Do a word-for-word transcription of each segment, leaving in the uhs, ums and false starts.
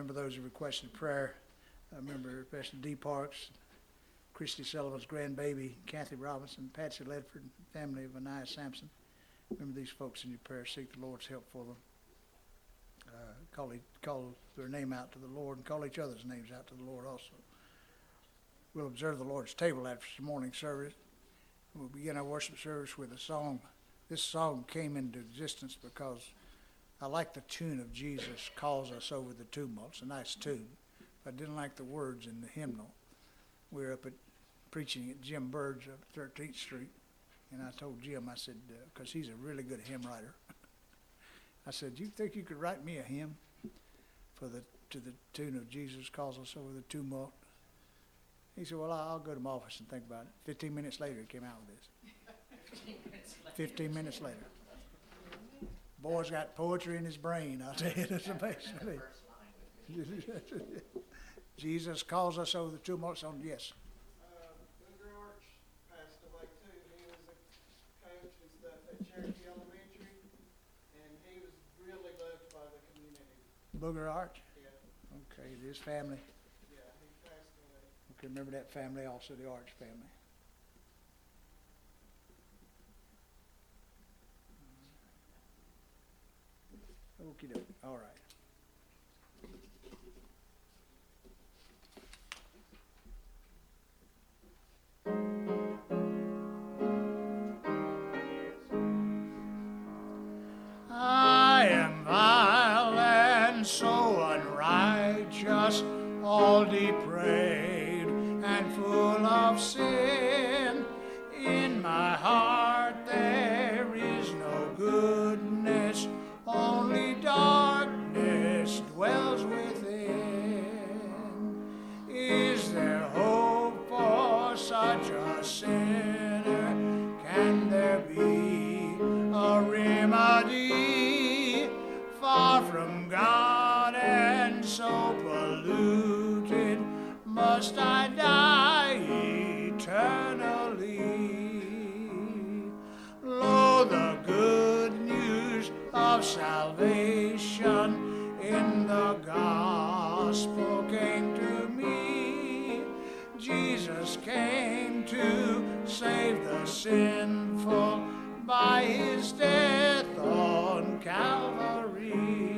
remember those who requested prayer. I remember especially D. Parks, Christy Sullivan's grandbaby, Kathy Robinson, Patsy Ledford, family of Anaya Sampson. Remember these folks in your prayer. Seek the Lord's help for them. Uh, call, e- call their name out to the Lord and call each other's names out to the Lord also. We'll observe the Lord's table after this morning service. We'll begin our worship service with a song. This song came into existence because I like the tune of Jesus Calls Us Over the Tumult. It's a nice tune. I didn't like the words in the hymnal. We were up at preaching at Jim Bird's up at thirteenth Street, and I told Jim, I said, because uh, he's a really good hymn writer, I said, you think you could write me a hymn for the to the tune of Jesus Calls Us Over the Tumult? He said, well, I'll go to my office and think about it. Fifteen minutes later, he came out with this. Fifteen minutes later. Fifteen minutes later. Boy's got poetry in his brain, I'll tell you. It's amazing. Jesus calls us over the tumults on, yes. Uh, Booger Arch passed away too. He was a coach and stuff at Cherokee Elementary, and he was really loved by the community. Booger Arch? Yeah. Okay, his family. Yeah, he passed away. Okay, remember that family also, the Arch family. Okie dokie, all right. I am vile and so unrighteous, all depraved and full of sin. In my heart there is no goodness, only darkness dwells within. Is there hope for such a sinner? Can there be a remedy? Far from God and so polluted, must I die eternally? Lo, the good news of salvation in the gospel came to me. Jesus came to save the sinful by his death on Calvary.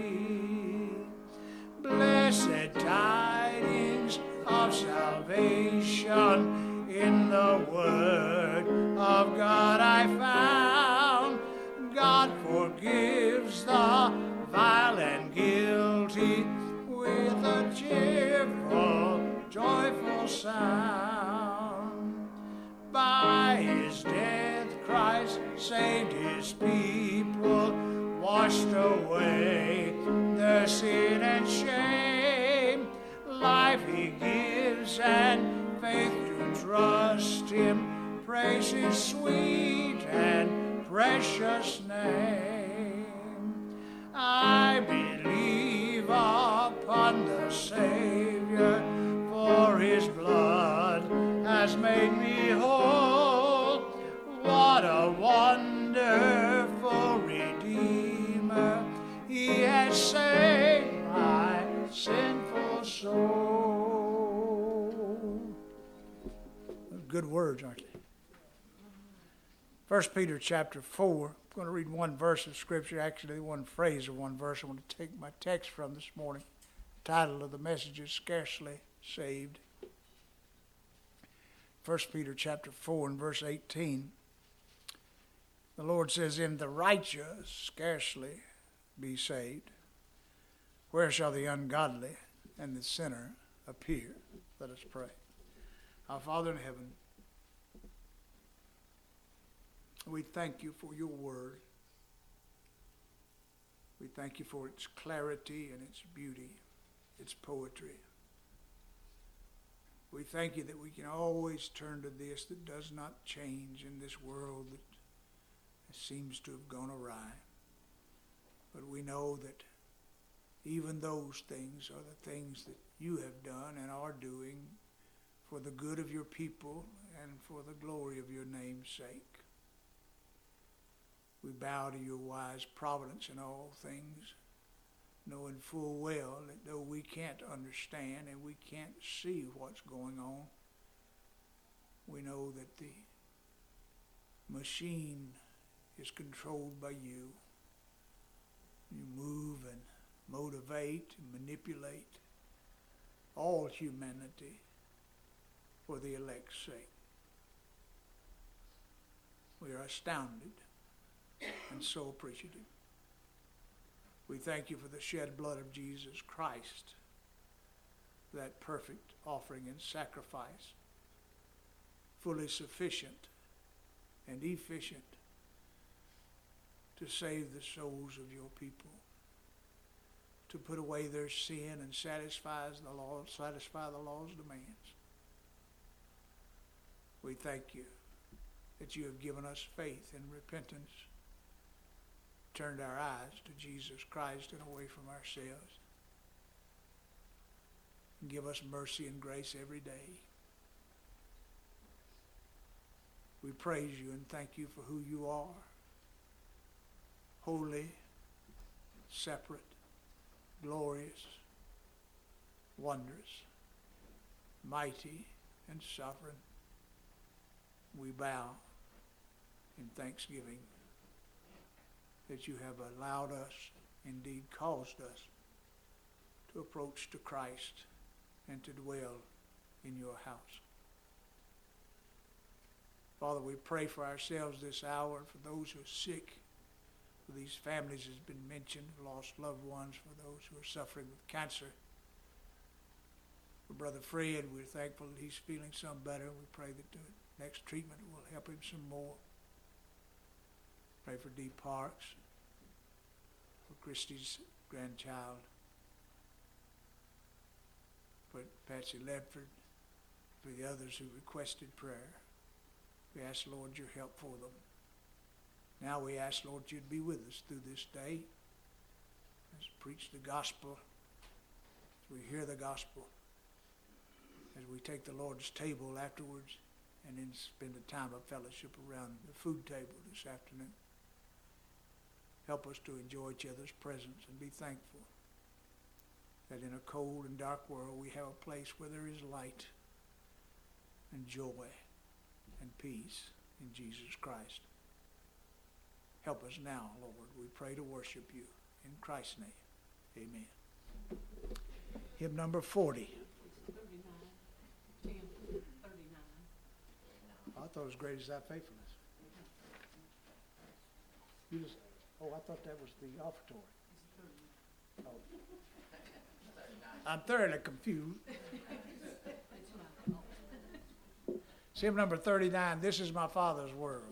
Blessed tidings of salvation in the word of God I found. God forgives the vile and guilty with a cheerful, joyful sound. By his death Christ saved his people, washed away their sin and shame. Life he gives and faith to trust him, praise his sweet and precious name. I believe upon the Savior, for his blood has made me whole. What a wonderful Redeemer, he has saved my sinful soul. Good words, aren't they? First Peter chapter four. I'm going to read one verse of Scripture, actually one phrase of one verse I want to take my text from this morning. The title of the message is Scarcely Saved. First Peter chapter four and verse eighteen. The Lord says, in the righteous scarcely be saved. Where shall the ungodly and the sinner appear? Let us pray. Our Father in heaven, we thank you for your word. We thank you for its clarity and its beauty, its poetry. We thank you that we can always turn to this that does not change in this world that seems to have gone awry. But we know that even those things are the things that you have done and are doing for the good of your people and for the glory of your name's sake. We bow to your wise providence in all things. knowing full well that though we can't understand and we can't see what's going on, we know that the machine is controlled by you. You move and motivate and manipulate all humanity for the elect's sake. We are astounded and so appreciative. We thank you for the shed blood of Jesus Christ, that perfect offering and sacrifice, fully sufficient and efficient to save the souls of your people, to put away their sin and satisfies the law, satisfy the law's demands. We thank you that you have given us faith and repentance, turned our eyes to Jesus Christ and away from ourselves. And give us mercy and grace every day. We praise you and thank you for who you are. Holy, separate, glorious, wondrous, mighty, and sovereign. We bow in thanksgiving that you have allowed us, indeed caused us, to approach to Christ and to dwell in your house. Father, we pray for ourselves this hour, for those who are sick, for these families has been mentioned, lost loved ones, for those who are suffering with cancer. For Brother Fred, we're thankful that he's feeling some better. We pray that the next treatment will help him some more. Pray for Dee Parks, for Christy's grandchild, for Patsy Ledford, for the others who requested prayer. We ask, Lord, your help for them. Now we ask, Lord, you'd be with us through this day as we preach the gospel, as we hear the gospel, as we take the Lord's table afterwards, and then spend a time of fellowship around the food table this afternoon. Help us to enjoy each other's presence and be thankful that in a cold and dark world we have a place where there is light and joy and peace in Jesus Christ. Help us now, Lord. We pray to worship you. In Christ's name, amen. Hymn number forty. I thought it was Great Is Thy Faithfulness. You just, oh, I thought that was the offertory. Oh. I'm thoroughly confused. It's hymn number thirty-nine, This Is My Father's World.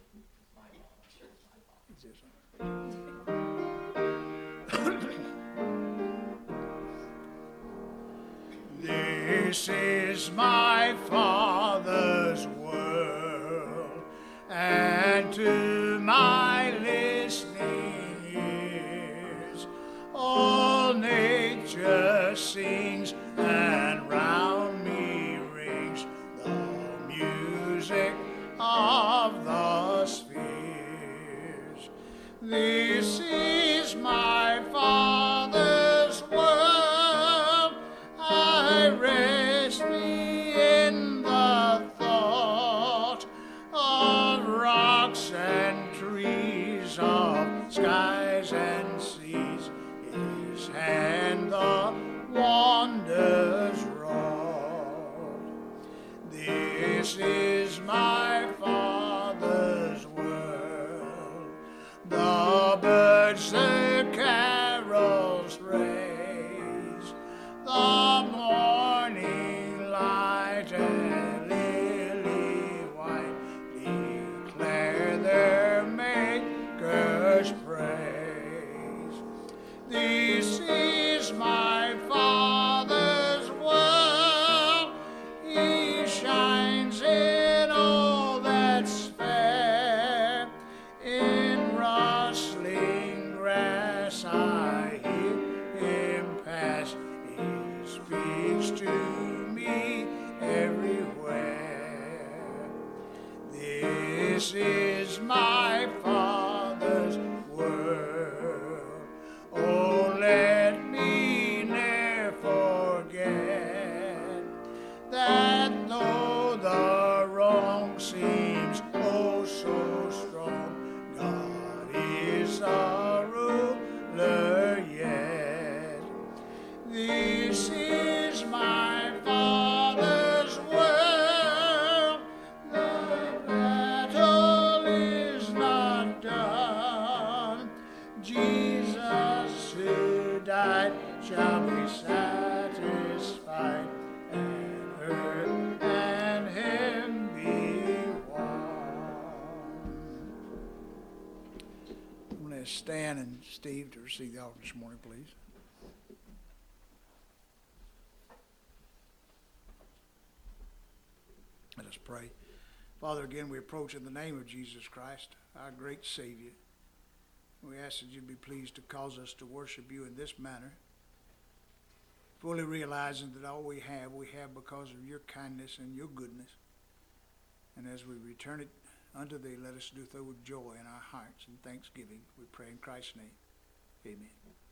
This is my Father's world, and to my listening ears all nature sings, and round me rings the music of the spheres. This is my Father's world, I rest me in the thought of rocks and trees, of skies and seas, his hand the wonder This is my Father's will. The battle is not done. Jesus who died shall be satisfied, and earth and heaven be one. I'm going to ask Stan and Steve to receive the offering this morning, please. Let us pray. Father, again, we approach in the name of Jesus Christ, our great Savior. We ask that you'd be pleased to cause us to worship you in this manner, fully realizing that all we have, we have because of your kindness and your goodness. And as we return it unto thee, let us do so with joy in our hearts and thanksgiving. We pray in Christ's name. Amen.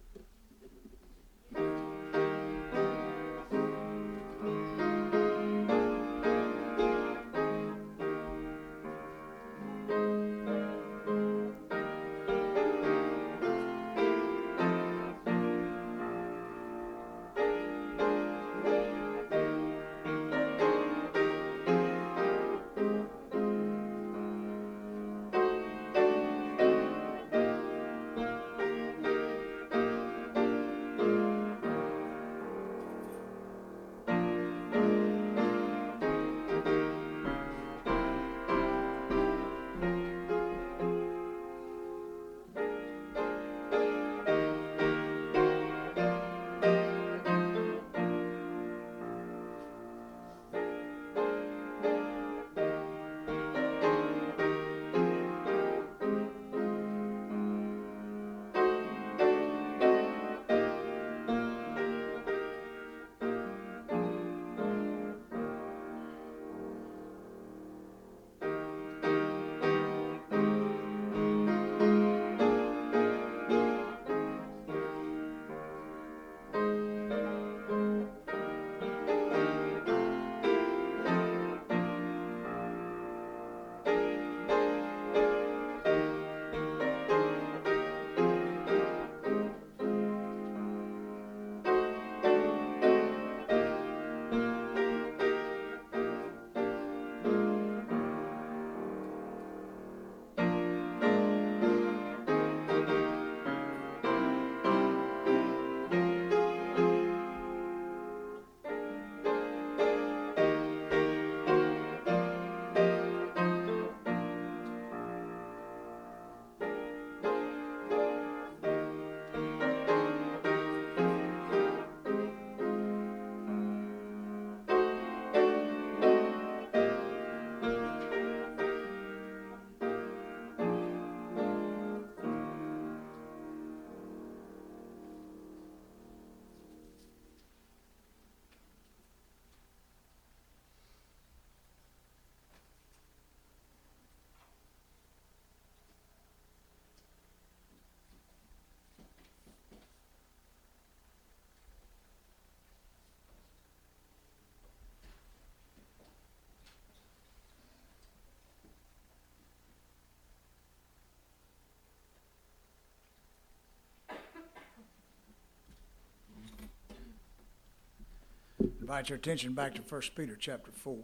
Invite your attention back to First Peter chapter four,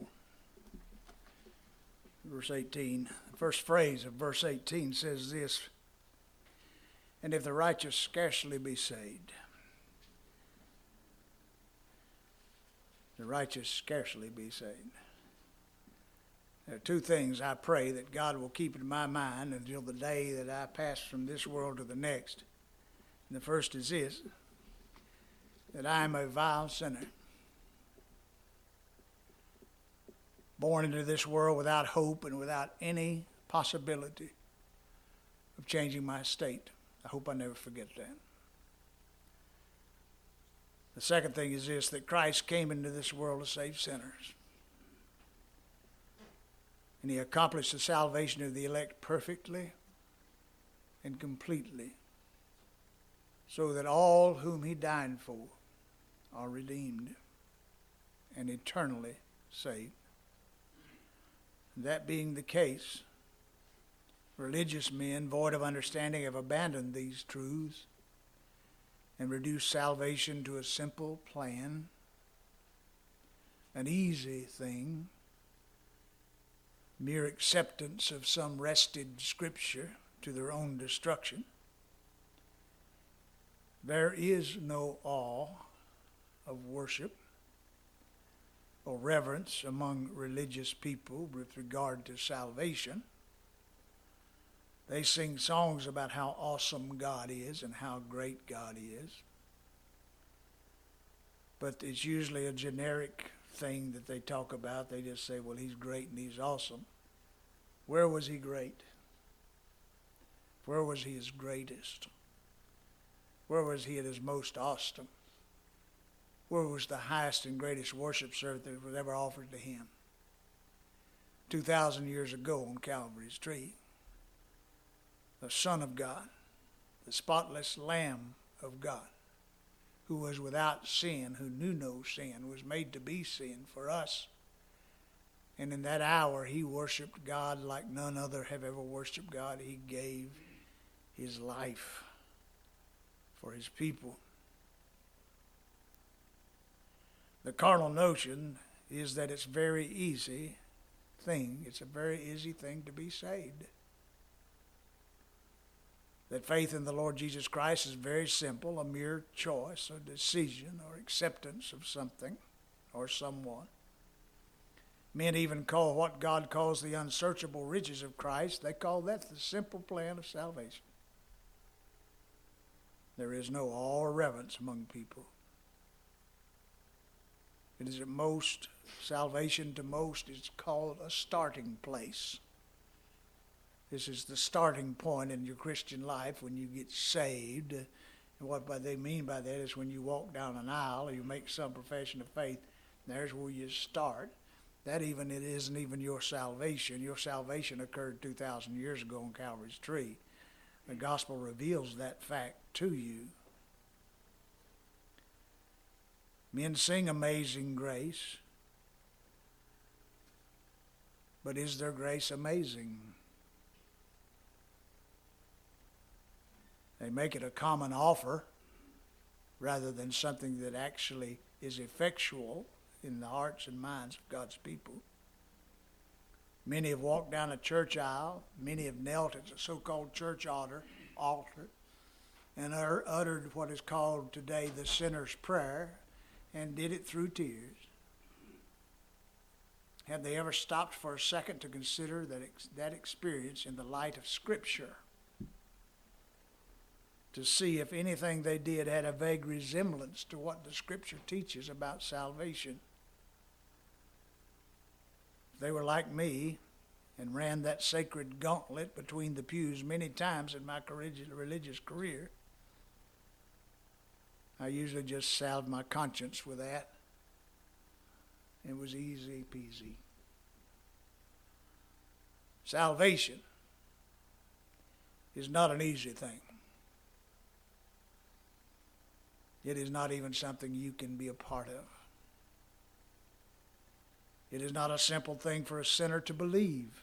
verse eighteen. The first phrase of verse eighteen says this: "And if the righteous scarcely be saved," the righteous scarcely be saved. There are two things I pray that God will keep in my mind until the day that I pass from this world to the next. And the first is this: that I am a vile sinner, born into this world without hope and without any possibility of changing my state. I hope I never forget that. The second thing is this: that Christ came into this world to save sinners. And he accomplished the salvation of the elect perfectly and completely, so that all whom he died for are redeemed and eternally saved. That being the case, religious men void of understanding have abandoned these truths and reduce salvation to a simple plan, an easy thing, mere acceptance of some wrested scripture to their own destruction. There is no awe of worship or reverence among religious people with regard to salvation. They sing songs about how awesome God is and how great God is. But it's usually a generic thing that they talk about. They just say, well, he's great and he's awesome. Where was he great? Where was he his greatest? Where was he at his most awesome? Where was the highest and greatest worship service that was ever offered to him? Two thousand years ago on Calvary's tree, the Son of God, the spotless Lamb of God, who was without sin, who knew no sin, was made to be sin for us. And in that hour, he worshiped God like none other have ever worshiped God. He gave his life for his people. The carnal notion is that it's very easy thing. It's a very easy thing to be saved. That faith in the Lord Jesus Christ is very simple, a mere choice, a decision, or acceptance of something or someone. Men even call what God calls the unsearchable riches of Christ, they call that the simple plan of salvation. There is no awe or reverence among people. It is at most, salvation to most is called a starting place. This is the starting point in your Christian life when you get saved. And what they mean by that is when you walk down an aisle or you make some profession of faith, there's where you start. That even, it isn't even your salvation. Your salvation occurred two thousand years ago on Calvary's tree. The gospel reveals that fact to you. Men sing Amazing Grace, but is their grace amazing? They make it a common offer rather than something that actually is effectual in the hearts and minds of God's people. Many have walked down a church aisle. Many have knelt at the so-called church altar, altar and uttered what is called today the sinner's prayer and did it through tears. Have they ever stopped for a second to consider that, ex- that experience in the light of Scripture? To see if anything they did had a vague resemblance to what the Scripture teaches about salvation. If they were like me and ran that sacred gauntlet between the pews many times in my religious career, I usually just salved my conscience with that. It was easy peasy. Salvation is not an easy thing. It is not even something you can be a part of. It is not a simple thing for a sinner to believe.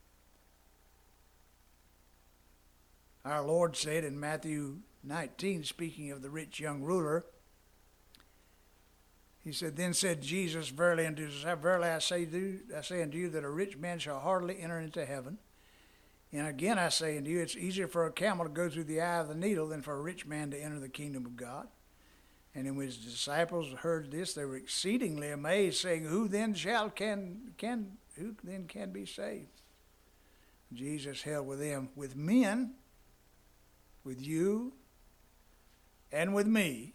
Our Lord said in Matthew nineteen, speaking of the rich young ruler, he said, Then said Jesus, Verily unto you, verily I say, to, I say unto you that a rich man shall hardly enter into heaven. And again I say unto you, it's easier for a camel to go through the eye of the needle than for a rich man to enter the kingdom of God. And when his disciples heard this, they were exceedingly amazed, saying, Who then shall can can who then can be saved? Jesus held with them, with men, with you, and with me.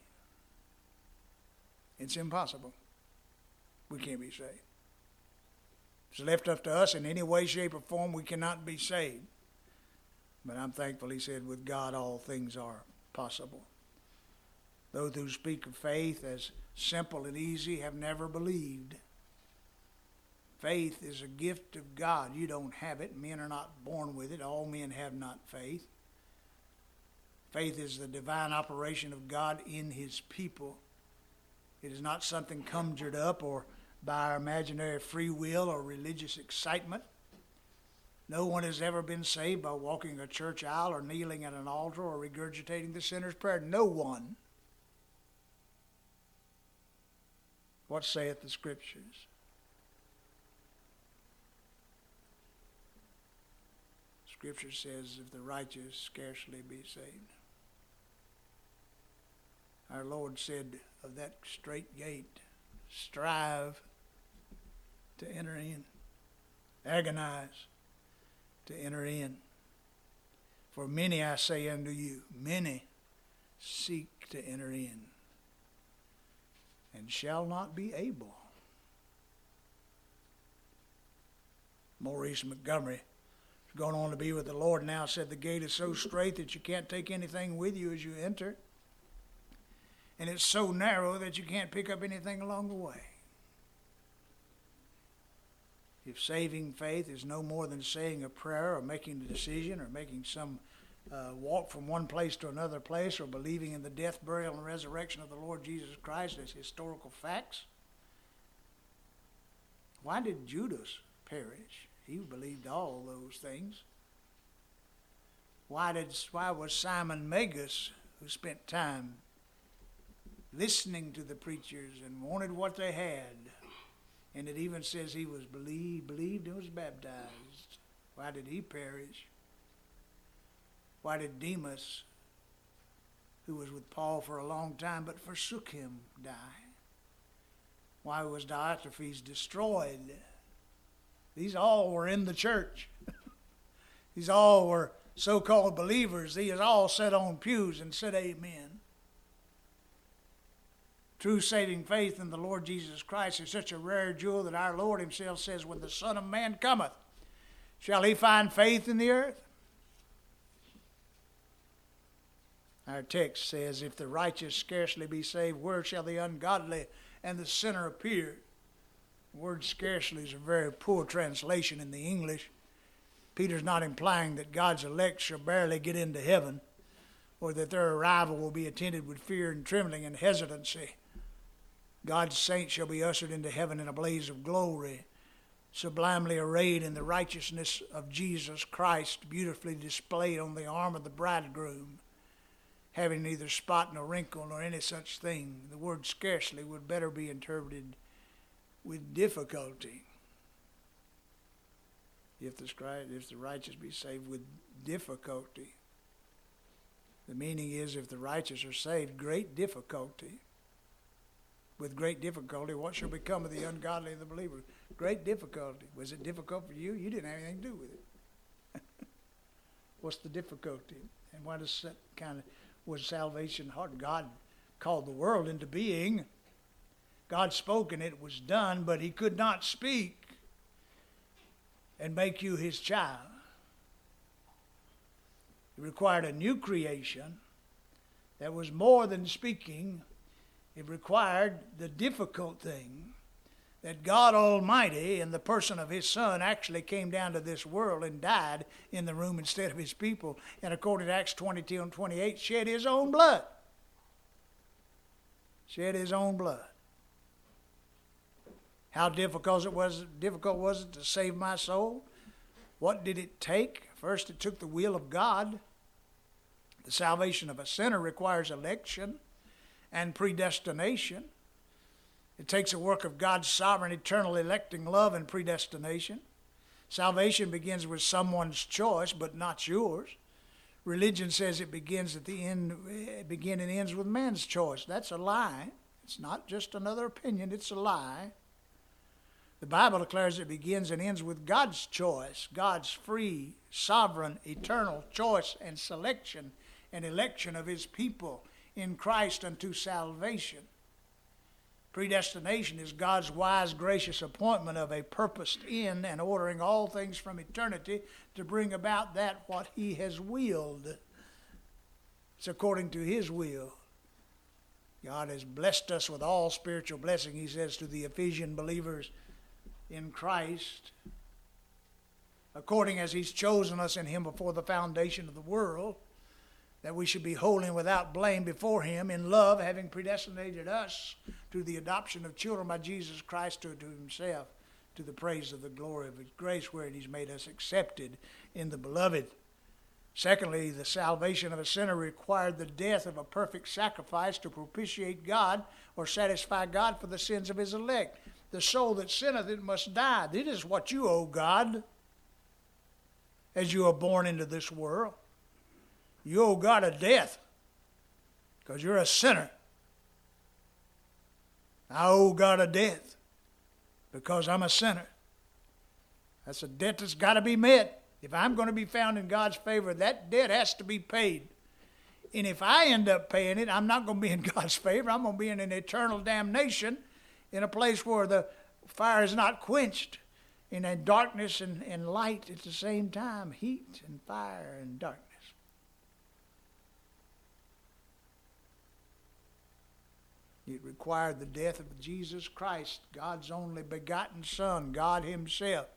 It's impossible. We can't be saved. If it's left up to us in any way, shape, or form, we cannot be saved. But I'm thankful he said, with God all things are possible. Those who speak of faith as simple and easy have never believed. Faith is a gift of God. You don't have it. Men are not born with it. All men have not faith. Faith is the divine operation of God in his people. It is not something conjured up or by our imaginary free will or religious excitement. No one has ever been saved by walking a church aisle or kneeling at an altar or regurgitating the sinner's prayer. No one. What saith the Scriptures? Scripture says, if the righteous scarcely be saved. Our Lord said of that strait gate, strive to enter in. Agonize to enter in. For many, I say unto you, many seek to enter in, and shall not be able. Maurice Montgomery, who's going on to be with the Lord now, said the gate is so strait that you can't take anything with you as you enter. And it's so narrow that you can't pick up anything along the way. If saving faith is no more than saying a prayer or making a decision or making some uh, walk from one place to another place or believing in the death, burial, and resurrection of the Lord Jesus Christ as historical facts, why did Judas perish? He believed all those things. Why did why was Simon Magus, who spent time listening to the preachers and wanted what they had, and it even says he was believed, believed and was baptized. Why did he perish? Why did Demas, who was with Paul for a long time but forsook him, die? Why was Diotrephes destroyed? These all were in the church. These all were so-called believers. These all sat on pews and said amen. True saving faith in the Lord Jesus Christ is such a rare jewel that our Lord himself says, when the Son of Man cometh, shall he find faith in the earth? Our text says, if the righteous scarcely be saved, where shall the ungodly and the sinner appear? The word scarcely is a very poor translation in the English. Peter's not implying that God's elect shall barely get into heaven, or that their arrival will be attended with fear and trembling and hesitancy. God's saints shall be ushered into heaven in a blaze of glory, sublimely arrayed in the righteousness of Jesus Christ, beautifully displayed on the arm of the bridegroom, having neither spot nor wrinkle nor any such thing. The word scarcely would better be interpreted with difficulty. If the, if the righteous be saved with difficulty. The meaning is, if the righteous are saved, great difficulty. With great difficulty, what shall become of the ungodly and the believer? Great difficulty. Was it difficult for you? You didn't have anything to do with it. What's the difficulty? And why does that kind of, was salvation hard? God called the world into being. God spoke and it was done, but he could not speak and make you his child. It required a new creation that was more than speaking. It required the difficult thing that God Almighty, in the person of his Son, actually came down to this world and died in the room instead of his people. And according to Acts twenty-two and twenty-eight, shed his own blood. Shed his own blood. How difficult it was, difficult was it to save my soul? What did it take? First, it took the will of God. The salvation of a sinner requires election and predestination. It takes a work of God's sovereign, eternal, electing love and predestination. Salvation begins with someone's choice, but not yours. Religion says it begins at the end, it begins and ends with man's choice. That's a lie. It's not just another opinion, it's a lie. The Bible declares it begins and ends with God's choice, God's free, sovereign, eternal choice and selection and election of his people in Christ unto salvation. Predestination is God's wise, gracious appointment of a purposed end and ordering all things from eternity to bring about that what he has willed. It's according to his will. God has blessed us with all spiritual blessing, he says to the Ephesian believers in Christ, according as he's chosen us in him before the foundation of the world, that we should be holy and without blame before him in love, having predestinated us to the adoption of children by Jesus Christ to, to himself, to the praise of the glory of his grace, wherein he's made us accepted in the beloved. Secondly, the salvation of a sinner required the death of a perfect sacrifice to propitiate God or satisfy God for the sins of his elect. The soul that sinneth, it must die. This is what you owe God as you are born into this world. You owe God a death because you're a sinner. I owe God a death because I'm a sinner. That's a debt that's got to be met. If I'm going to be found in God's favor, that debt has to be paid. And if I end up paying it, I'm not going to be in God's favor. I'm going to be in an eternal damnation in a place where the fire is not quenched, in a darkness and, and light at the same time, heat and fire and darkness. It required the death of Jesus Christ, God's only begotten Son, God himself,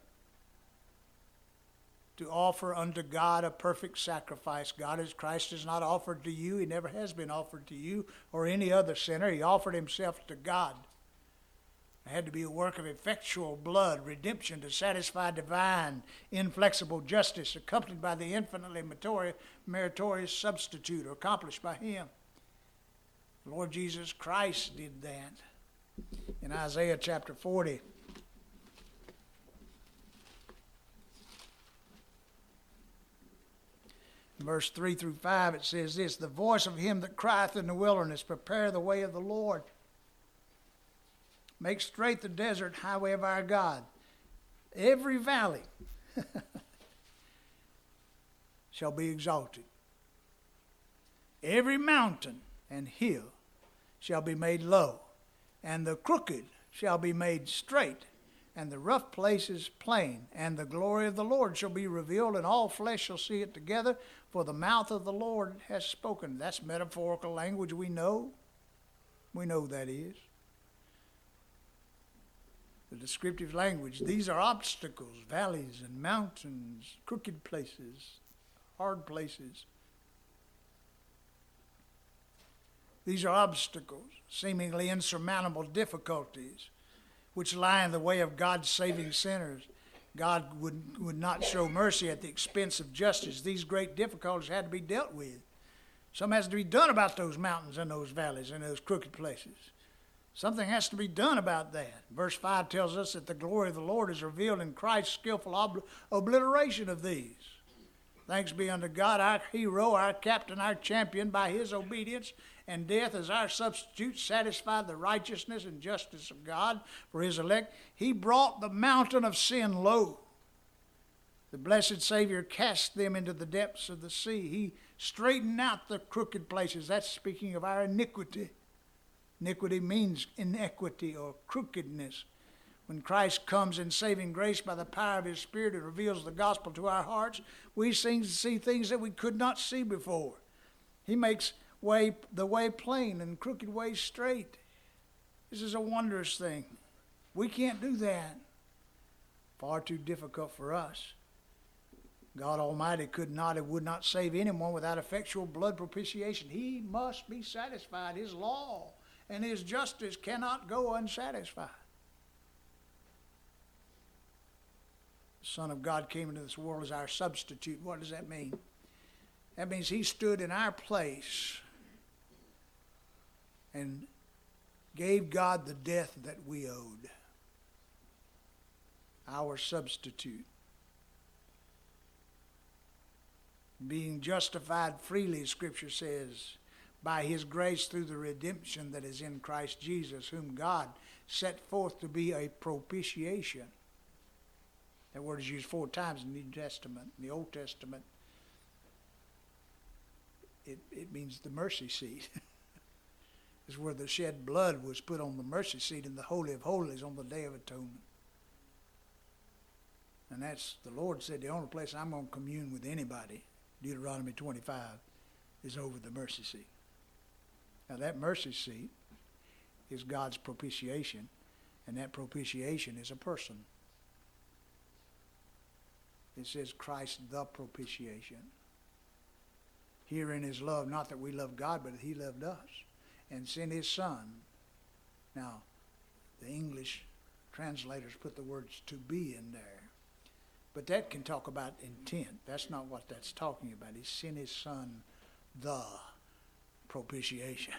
to offer unto God a perfect sacrifice. God as Christ is not offered to you. He never has been offered to you or any other sinner. He offered himself to God. It had to be a work of effectual blood, redemption to satisfy divine, inflexible justice, accompanied by the infinitely meritorious substitute accomplished by him. The Lord Jesus Christ did that. In Isaiah chapter forty, verse three through five, it says this: the voice of him that crieth in the wilderness, prepare the way of the Lord. Make straight the desert highway of our God. Every valley shall be exalted. Every mountain and hill shall be made low, and the crooked shall be made straight, and the rough places plain, and the glory of the Lord shall be revealed, and all flesh shall see it together, for the mouth of the Lord has spoken. That's metaphorical language we know. We know that is. The descriptive language. These are obstacles, valleys and mountains, crooked places, hard places. These are obstacles, seemingly insurmountable difficulties, which lie in the way of God's saving sinners. God would, would not show mercy at the expense of justice. These great difficulties had to be dealt with. Something has to be done about those mountains and those valleys and those crooked places. Something has to be done about that. Verse five tells us that the glory of the Lord is revealed in Christ's skillful ob- obliteration of these. Thanks be unto God, our hero, our captain, our champion, by his obedience and death as our substitute, satisfied the righteousness and justice of God for his elect. He brought the mountain of sin low. The blessed Savior cast them into the depths of the sea. He straightened out the crooked places. That's speaking of our iniquity. Iniquity means inequity or crookedness. When Christ comes in saving grace by the power of his Spirit and reveals the gospel to our hearts, we see things that we could not see before. He makes way the way plain and crooked ways straight. This is a wondrous thing. We can't do that. Far too difficult for us. God Almighty could not and would not save anyone without effectual blood propitiation. He must be satisfied. His law and his justice cannot go unsatisfied. The Son of God came into this world as our substitute. What does that mean? That means he stood in our place and gave God the death that we owed. Our substitute. Being justified freely, Scripture says, by his grace through the redemption that is in Christ Jesus, whom God set forth to be a propitiation. That word is used four times in the New Testament. In the Old Testament, it, it means the mercy seat. It's where the shed blood was put on the mercy seat in the Holy of Holies on the Day of Atonement. And that's, the Lord said, the only place I'm going to commune with anybody, Deuteronomy twenty-five, is over the mercy seat. Now that mercy seat is God's propitiation, and that propitiation is a person. It says Christ the propitiation. Herein is love, not that we love God, but that he loved us and sent his Son. Now, the English translators put the words to be in there. But that can talk about intent. That's not what that's talking about. He sent his son, the propitiation.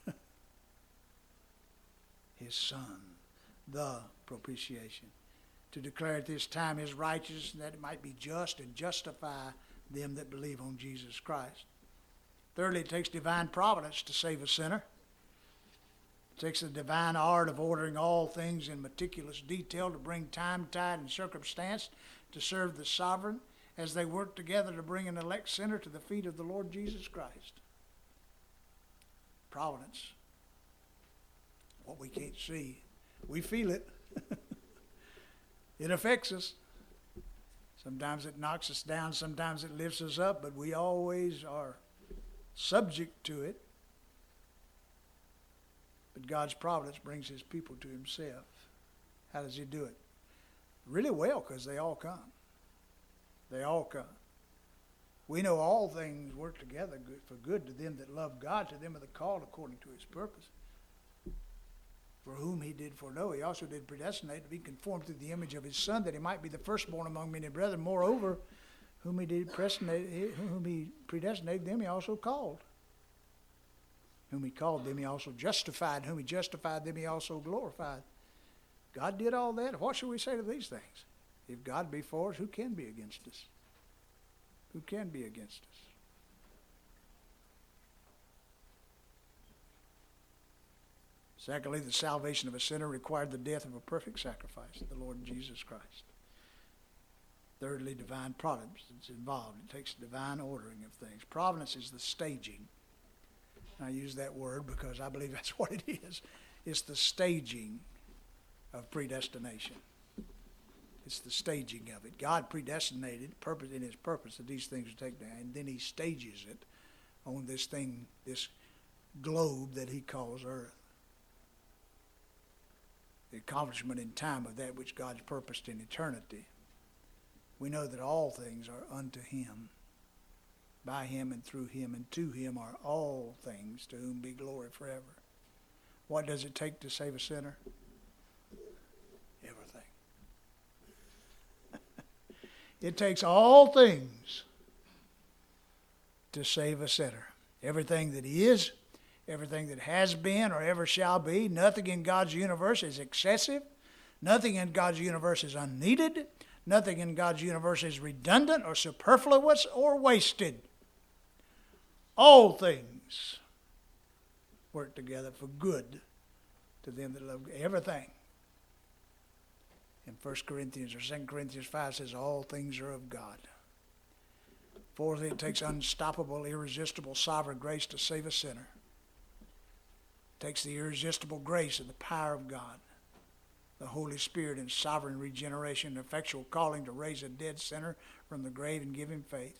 His son, the propitiation. To declare at this time his righteousness, that it might be just and justify them that believe on Jesus Christ. Thirdly, it takes divine providence to save a sinner. It takes the divine art of ordering all things in meticulous detail to bring time, tide, and circumstance to serve the sovereign as they work together to bring an elect sinner to the feet of the Lord Jesus Christ. Providence. What we can't see. We feel it. It affects us. Sometimes it knocks us down, sometimes it lifts us up, but we always are subject to it. But God's providence brings his people to himself. How does he do it? Really well, because they all come. They all come. We know all things work together good, for good to them that love God, to them that are called according to his purpose. For whom he did foreknow, he also did predestinate to be conformed to the image of his Son, that he might be the firstborn among many brethren. Moreover, whom he did predestinate, whom he predestinated, them he also called. Whom he called, them he also justified. Whom he justified, them he also glorified. God did all that. What shall we say to these things? If God be for us, who can be against us? Who can be against us? Secondly, the salvation of a sinner required the death of a perfect sacrifice, the Lord Jesus Christ. Thirdly, divine providence is involved. It takes divine ordering of things. Providence is the staging. I use that word because I believe that's what it is. It's the staging of predestination. It's the staging of it. God predestinated purpose in his purpose that these things would take down, and then he stages it on this thing, this globe that he calls earth. The accomplishment in time of that which God's purposed in eternity. We know that all things are unto him. By him and through him and to him are all things, to whom be glory forever. What does it take to save a sinner? Everything. It takes all things to save a sinner. Everything that is, everything that has been or ever shall be. Nothing in God's universe is excessive. Nothing in God's universe is unneeded. Nothing in God's universe is redundant or superfluous or wasted. All things work together for good to them that love God. Everything. In First Corinthians or Second Corinthians five says all things are of God. Fourthly, it takes unstoppable, irresistible, sovereign grace to save a sinner. It takes the irresistible grace of the power of God, the Holy Spirit in sovereign regeneration, effectual calling to raise a dead sinner from the grave and give him faith.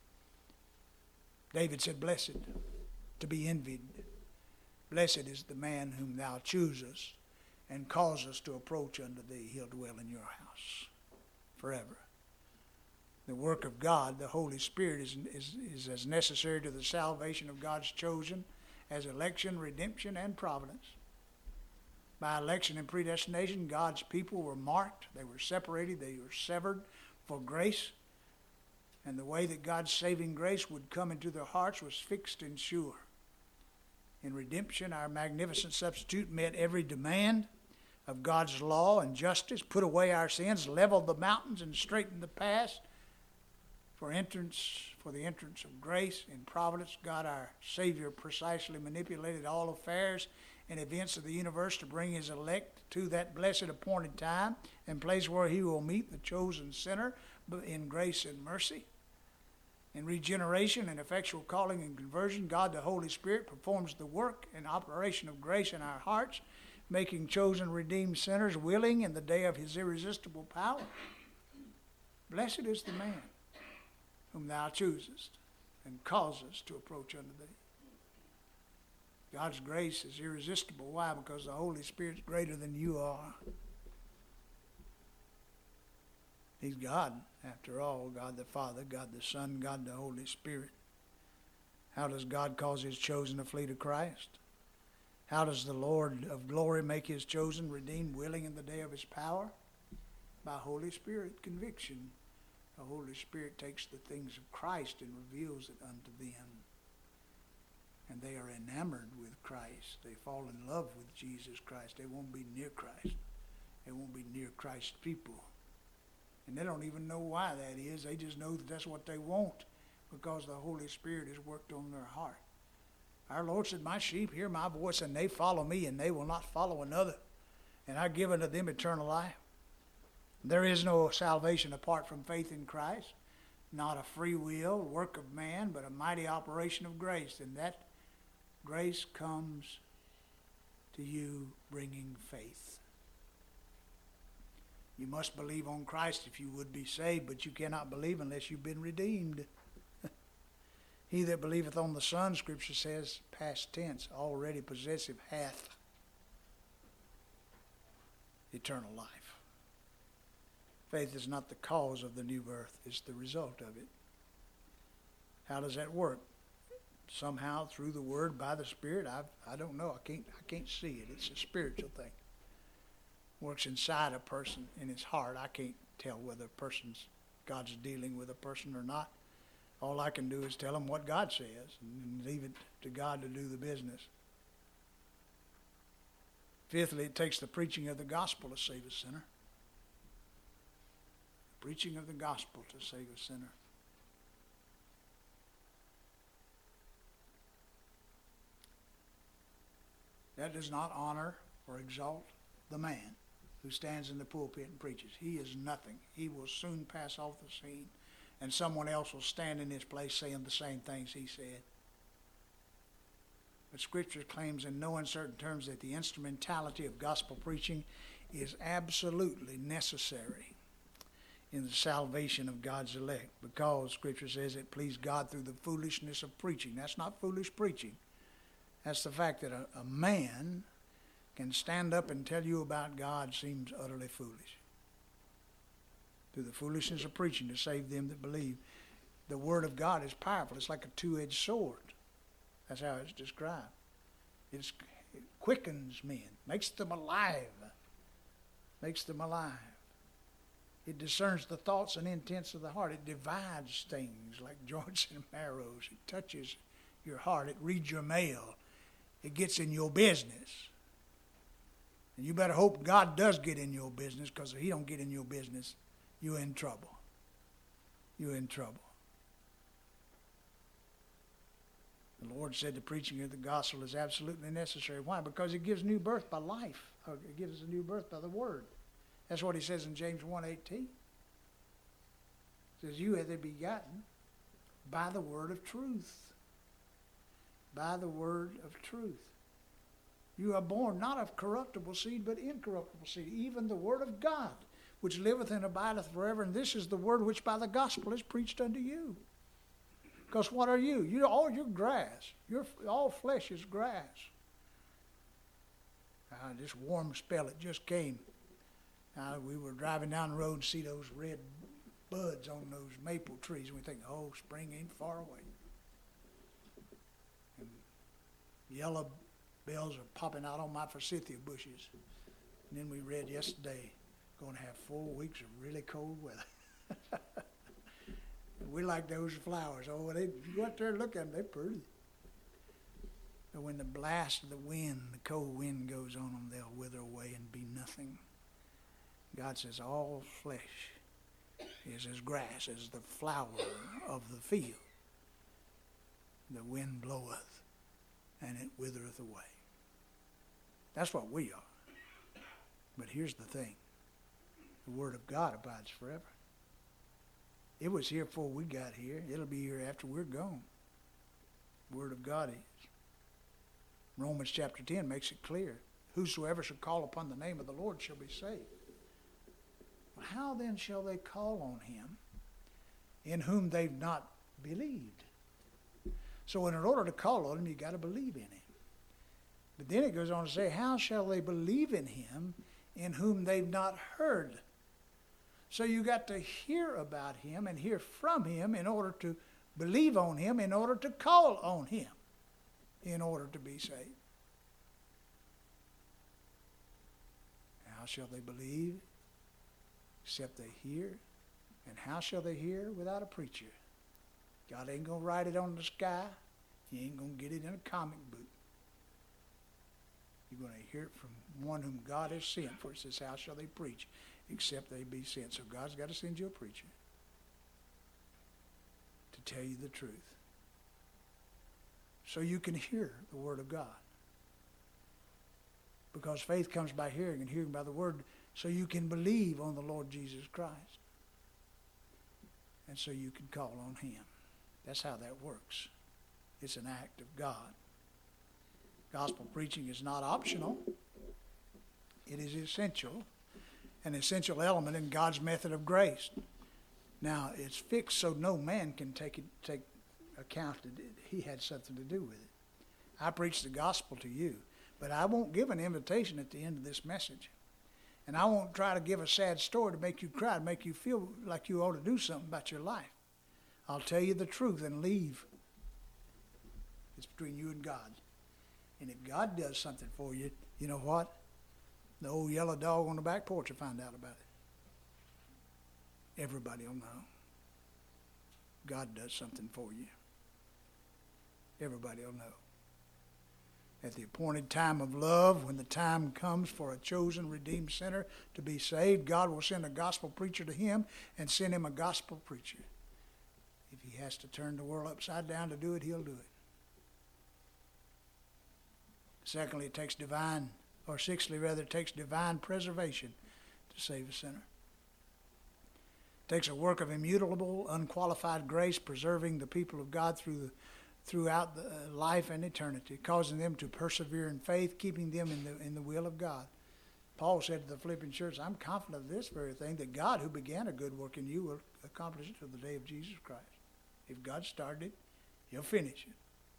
David said, blessed, to be envied. Blessed is the man whom thou choosest and causest to approach unto thee. He'll dwell in your house forever. The work of God, the Holy Spirit, is, is, is as necessary to the salvation of God's chosen as election, redemption, and providence. By election and predestination, God's people were marked. They were separated. They were severed for grace. And the way that God's saving grace would come into their hearts was fixed and sure. In redemption, our magnificent substitute met every demand of God's law and justice, put away our sins, leveled the mountains, and straightened the paths for entrance, for the entrance of grace in providence. God, our Savior, precisely manipulated all affairs and events of the universe to bring his elect to that blessed appointed time and place where he will meet the chosen sinner in grace and mercy. In regeneration and effectual calling and conversion, God the Holy Spirit performs the work and operation of grace in our hearts, making chosen redeemed sinners willing in the day of his irresistible power. Blessed is the man whom thou choosest and causest to approach unto thee. God's grace is irresistible. Why? Because the Holy Spirit's greater than you are. He's God, after all, God the Father, God the Son, God the Holy Spirit. How does God cause his chosen to flee to Christ? How does the Lord of glory make his chosen redeemed willing in the day of his power? By Holy Spirit conviction The Holy Spirit takes the things of Christ and reveals it unto them. And they are enamored with Christ. They fall in love with Jesus Christ. They won't be near Christ. They won't be near Christ's people. And they don't even know why that is. They just know that that's what they want because the Holy Spirit has worked on their heart. Our Lord said, my sheep hear my voice and they follow me and they will not follow another. And I give unto them eternal life. There is no salvation apart from faith in Christ. Not a free will, work of man, but a mighty operation of grace. And that grace comes to you bringing faith. You must believe on Christ if you would be saved, but you cannot believe unless you've been redeemed. He that believeth on the Son, Scripture says, past tense, already possessive, hath eternal life. Faith is not the cause of the new birth, it's the result of it. How does that work? Somehow through the Word, by the Spirit, I I don't know. I can't I can't see it. It's a spiritual thing. Works inside a person in his heart. I can't tell whether a person's God's dealing with a person or not. All I can do is tell them what God says and leave it to God to do the business. Fifthly, it takes the preaching of the gospel to save a sinner. Preaching of the gospel to save a sinner. That does not honor or exalt the man who stands in the pulpit and preaches. He is nothing. He will soon pass off the scene, and someone else will stand in his place saying the same things he said. But Scripture claims in no uncertain terms that the instrumentality of gospel preaching is absolutely necessary in the salvation of God's elect, because Scripture says it pleased God through the foolishness of preaching. That's not foolish preaching. That's the fact that a, a man can stand up and tell you about God seems utterly foolish. Through the foolishness of preaching to save them that believe. The Word of God is powerful. It's like a two-edged sword. That's how it's described. It's, it quickens men, makes them alive. Makes them alive. It discerns the thoughts and intents of the heart. It divides things like joints and marrows. It touches your heart. It reads your mail. It gets in your business. And you better hope God does get in your business, because if he don't get in your business, you're in trouble. You're in trouble. The Lord said the preaching of the gospel is absolutely necessary. Why? Because it gives new birth by life. It gives us a new birth by the Word. That's what he says in James one eighteen. It says, you have been begotten by the word of truth. By the word of truth. You are born not of corruptible seed, but incorruptible seed, even the word of God, which liveth and abideth forever. And this is the word which by the gospel is preached unto you. Because what are you? You all your grass. Your all flesh is grass. Uh, this warm spell, it just came. Uh, we were driving down the road and see those red buds on those maple trees, and we think, oh, spring ain't far away. And yellow bells are popping out on my forsythia bushes. And then we read yesterday, going to have four weeks of really cold weather. And we like those flowers. Oh, they, you go out there and look at them, they're pretty. But when the blast of the wind, the cold wind goes on them, they'll wither away and be nothing. God says all flesh is as grass, as the flower of the field. The wind bloweth, and it withereth away. That's what we are. But here's the thing. The Word of God abides forever. It was here before we got here. It'll be here after we're gone. The Word of God is. Romans chapter ten makes it clear. Whosoever shall call upon the name of the Lord shall be saved. Well, how then shall they call on him in whom they've not believed? So in order to call on him, you've got to believe in him. But then it goes on to say, how shall they believe in him in whom they've not heard? So you got to hear about him and hear from him in order to believe on him, in order to call on him, in order to be saved. How shall they believe except they hear? And how shall they hear without a preacher? God ain't going to write it on the sky. He ain't going to get it in a comic book. You're going to hear it from one whom God has sent. For it says, how shall they preach except they be sent? So God's got to send you a preacher to tell you the truth, so you can hear the word of God. Because faith comes by hearing, and hearing by the word, so you can believe on the Lord Jesus Christ. And so you can call on him. That's how that works. It's an act of God. Gospel preaching is not optional. It is essential, an essential element in God's method of grace. Now, it's fixed so no man can take it, take account that he had something to do with it. I preach the gospel to you, but I won't give an invitation at the end of this message. And I won't try to give a sad story to make you cry, to make you feel like you ought to do something about your life. I'll tell you the truth and leave. It's between you and God. And if God does something for you, you know what? The old yellow dog on the back porch will find out about it. Everybody will know. God does something for you. Everybody will know. At the appointed time of love, when the time comes for a chosen, redeemed sinner to be saved, God will send a gospel preacher to him and send him a gospel preacher. If he has to turn the world upside down to do it, he'll do it. Secondly, it takes divine, or sixthly rather, it takes divine preservation to save a sinner. It takes a work of immutable, unqualified grace preserving the people of God through the, throughout the, uh, life and eternity, causing them to persevere in faith, keeping them in the, in the will of God. Paul said to the Philippian church, I'm confident of this very thing, that God who began a good work in you will accomplish it to the day of Jesus Christ. If God started it, he'll finish it.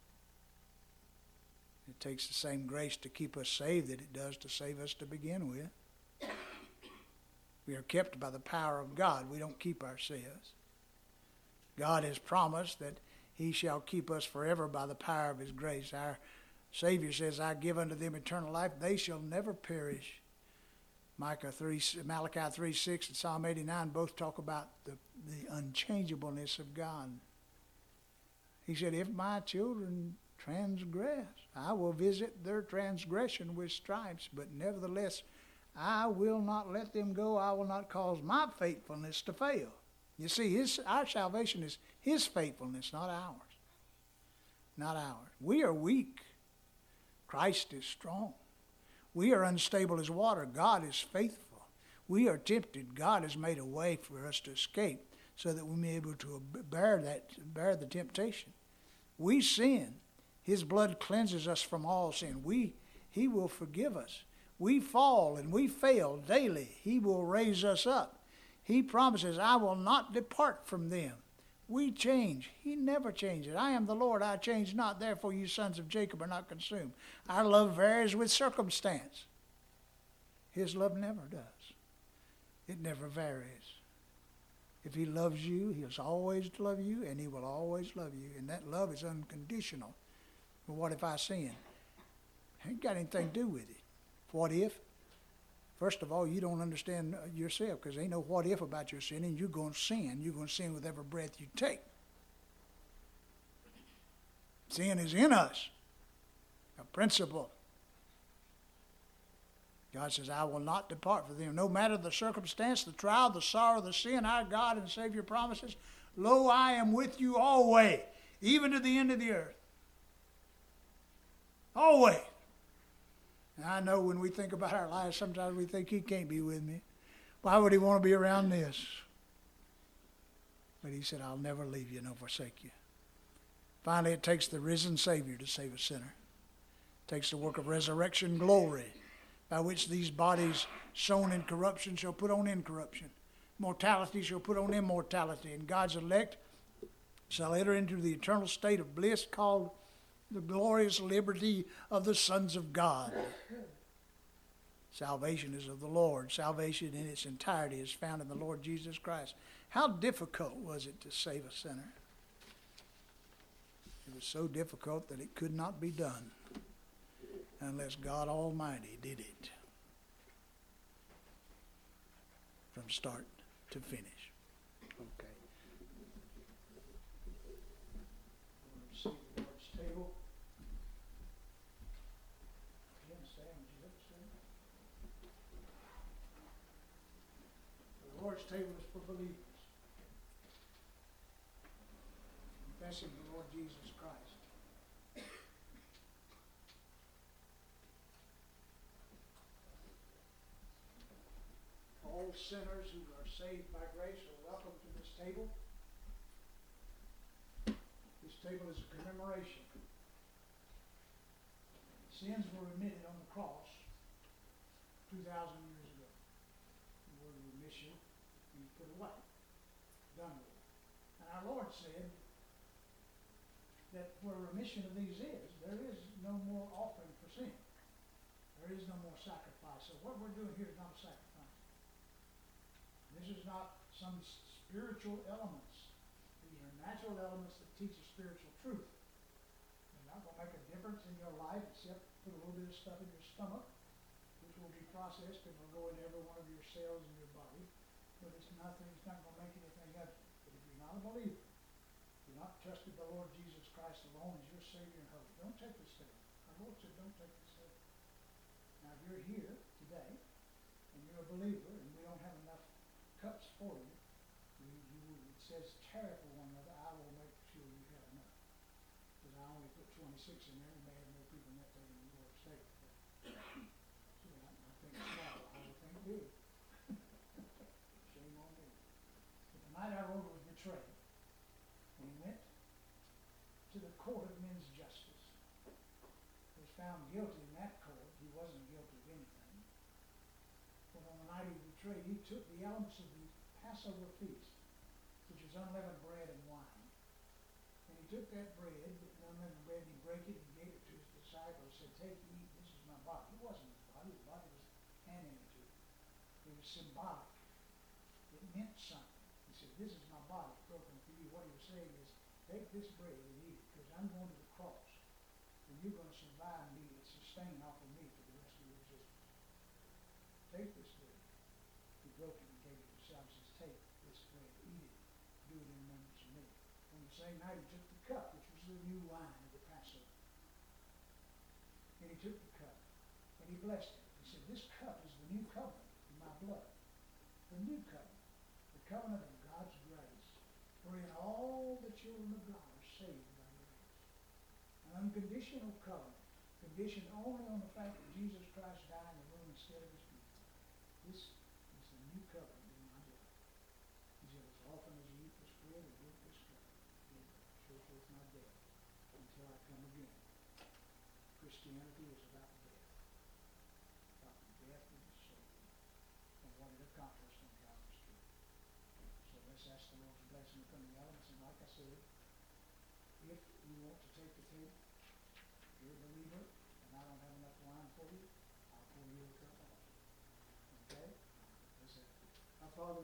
It takes the same grace to keep us saved that it does to save us to begin with. We are kept by the power of God. We don't keep ourselves. God has promised that he shall keep us forever by the power of his grace. Our Savior says, I give unto them eternal life. They shall never perish. Micah three, Malachi three six and Psalm eighty-nine both talk about the, the unchangeableness of God. He said, if my children transgress, I will visit their transgression with stripes, but nevertheless, I will not let them go. I will not cause my faithfulness to fail. You see, his, our salvation is his faithfulness, not ours. Not ours. We are weak. Christ is strong. We are unstable as water. God is faithful. We are tempted. God has made a way for us to escape so that we may be able to bear that, bear the temptation. We sin. His blood cleanses us from all sin. We, he will forgive us. We fall and we fail daily. He will raise us up. He promises, I will not depart from them. We change. He never changes. I am the Lord, I change not. Therefore you sons of Jacob are not consumed. Our love varies with circumstance. His love never does. It never varies. If he loves you, he'll always love you, and he will always love you. And that love is unconditional. But what if I sin? It ain't got anything to do with it. What if? First of all, you don't understand yourself, because there ain't no what if about your sin, and you're going to sin. You're going to sin with every breath you take. Sin is in us, a principle. God says, I will not depart from them. No matter the circumstance, the trial, the sorrow, the sin, our God and Savior promises, lo, I am with you always, even to the end of the earth. Always. And I know when we think about our lives, sometimes we think he can't be with me. Why would he want to be around this? But he said, I'll never leave you nor forsake you. Finally, it takes the risen Savior to save a sinner. It takes the work of resurrection glory, by which these bodies sown in corruption shall put on incorruption. Mortality shall put on immortality. And God's elect shall enter into the eternal state of bliss called the glorious liberty of the sons of God. Salvation is of the Lord. Salvation in its entirety is found in the Lord Jesus Christ. How difficult was it to save a sinner? It was so difficult that it could not be done unless God Almighty did it from start to finish. Okay. We'll receive the Lord's table. Again, stand, would you let us stand? The Lord's table is for believers, confessing the Lord Jesus Christ. All sinners who are saved by grace are welcome to this table. This table is a commemoration. Sins were remitted on the cross two thousand years ago. The word remission means put away, done with. And our Lord said that where remission of these is, there is no more offering for sin. There is no more sacrifice. So what we're doing here is not a sacrifice. This is not some spiritual elements. These are natural elements that teach a spiritual truth. They're not going to make a difference in your life except put a little bit of stuff in your stomach, which will be processed and will go into every one of your cells in your body. But it's nothing, it's not going to make anything of you. But if you're not a believer, you're not trusted the Lord Jesus Christ alone as your Savior and hope, don't take this thing. Our Lord said, don't take this thing. Now, if you're here today and you're a believer and we don't have enough cups for you, you, you it says, tear for one another, I will make sure you have enough. Because I only put twenty-six in there, and may have more people in that thing than the Lord's table. So I, I think small, I would think big. Shame on me. But the night our Lord was betrayed, when he went to the court of men's justice, he was found guilty in that court. He wasn't guilty of anything. But on the night he was betrayed, he took the elements of the Passover feast, which is unleavened bread and wine. And he took that bread, the unleavened bread, and he broke it and gave it to his disciples, said, take, eat, this is my body. It wasn't his body, his body was handing it to him. It was symbolic. It meant something. He said, this is my body broken for you. What he was saying is, take this bread and eat it, because I'm going to the cross. And you're going to survive me and sustain off of me for the rest of your existence. Take this bread. He broke it and gave it to his disciples. He says, take this bread, eat it, do it in remembrance of me. On the same night, he took the cup, which was the new wine of the Passover. And he took the cup, and he blessed it. He said, this cup is the new covenant in my blood. The new covenant, the covenant of God's grace, wherein all the children of God are saved by grace. An unconditional covenant, conditioned only on the fact that Jesus Christ died in the room instead of his people. This is the new covenant in my blood. He said, as often as you eat this bread and drink this cup, you show forth my death until I come again. Christianity is about death. About the death of the soul and what it accomplished on Calvary's tree. So let's ask the Lord's blessing upon the elements. And like I said, if you want to take the table, if you're a believer, and I don't have enough wine for you, I'll pour you a cup also. Okay? Let's have it. Our Father,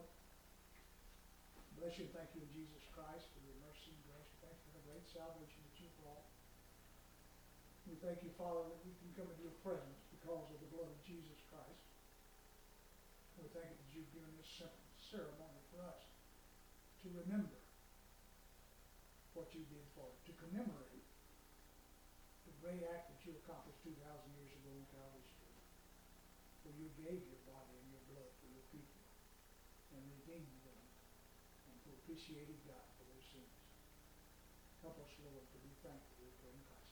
bless you and thank you in Jesus Christ for your mercy and grace. We thank you for the great salvation that you've brought. We thank you, Father, that we can come into your presence because of the blood of Jesus Christ. We thank you that you've given this simple ceremony for us to remember what you did for us, to commemorate the great act that you accomplished two thousand years ago on Calvary's tree, where you gave your body and your blood for your people and redeemed them and propitiated God for their sins. Help us, Lord, to be thankful for in Christ.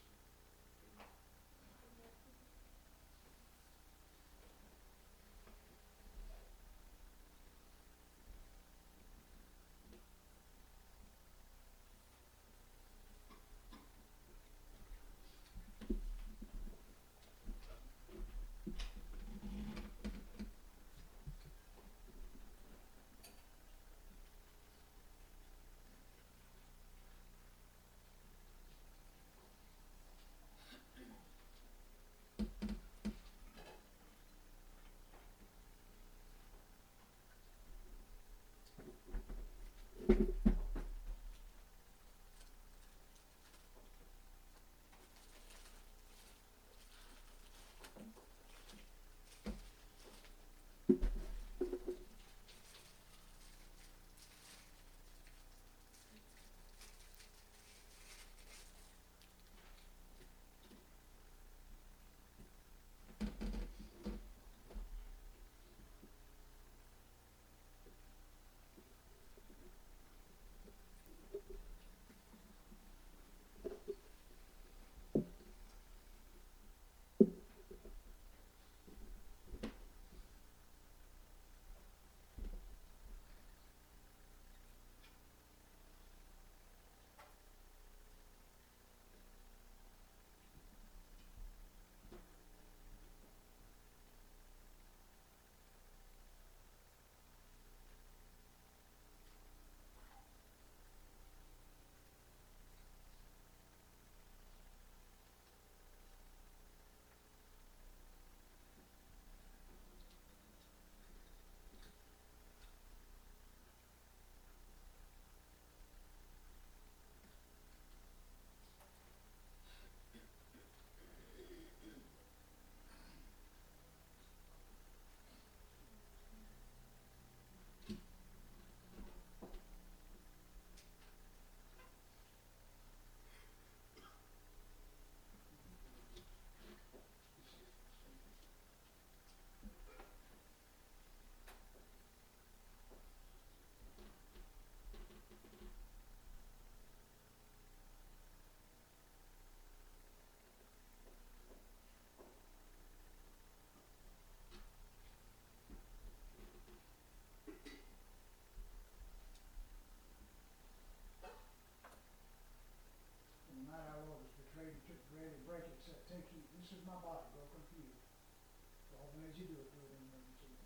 This is my body broken for you. So often as you do it, do it in remembrance of me.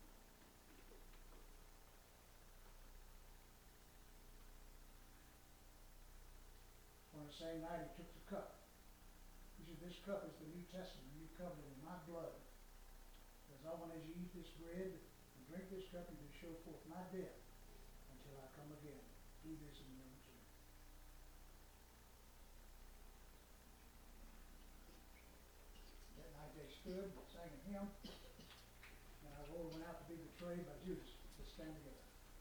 On the same night, he took the cup. He said, this cup is the New Testament, the new covenant in my blood. As often as you eat this bread and drink this cup, you do show forth my death until I come again. Do this in remembrance of me. That night they stood, sang a hymn, and our Lord went out to be betrayed by Judas. Let's stand together.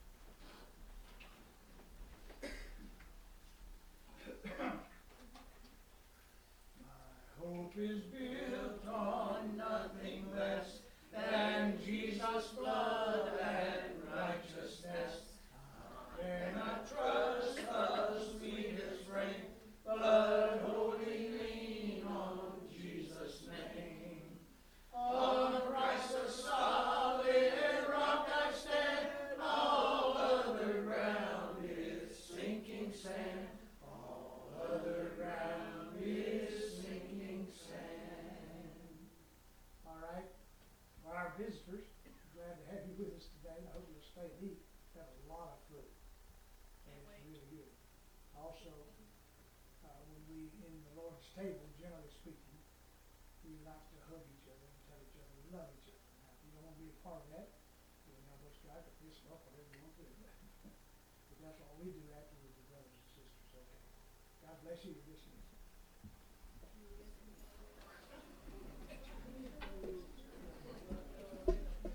Hope is built on nothing less than Jesus' blood and righteousness. I cannot trust the sweetest frame, but wholly lean on Jesus' name. On Christ the solid rock I stand, all other ground is sinking sand. All other ground is sinking sand. All right. For our visitors, glad to have you with us today. I hope you'll stay and eat. We've had a lot of food. And it's really good. Also, uh, when we, in the Lord's table, generally speaking, we like to hug each other and tell each other we love each other. Now, if you don't want to be a part of that, you know what's got to piss them off, whatever you want to do. But that's all we do after we're brothers and sisters. Okay. God bless you. You're listening.